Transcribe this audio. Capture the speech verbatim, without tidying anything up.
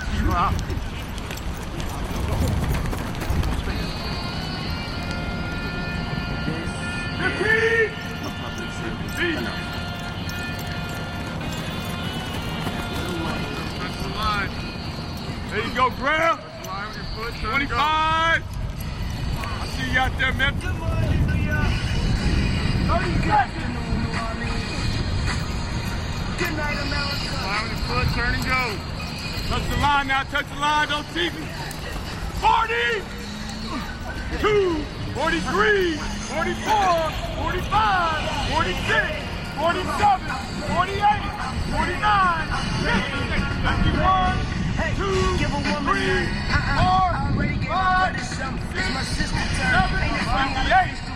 Wow. There you go, Graham. twenty-five. I see you out there, man. thirty seconds. Good night, America. Line with your foot, turn and go. Touch the line now, touch the line, don't tease me. forty, two, forty-three, forty-four, forty-five, forty-six, forty-seven, forty-eight, forty-nine, fifty, fifty-one, two, three, four, five, six, seven, fifty-eight.